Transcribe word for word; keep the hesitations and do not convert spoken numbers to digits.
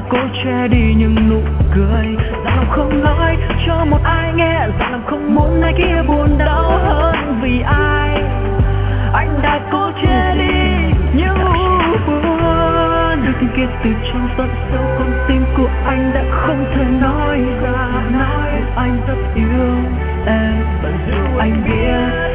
cố che đi những nụ cười, rằng lòng không nói cho một ai nghe, rằng lòng không muốn ai kia buồn đau hơn vì ai. Anh đã cố che đi những u buồn, được tiếng kia từ trong tận sâu con tim của anh đã không thể nói ra. Nói anh rất yêu em, anh biết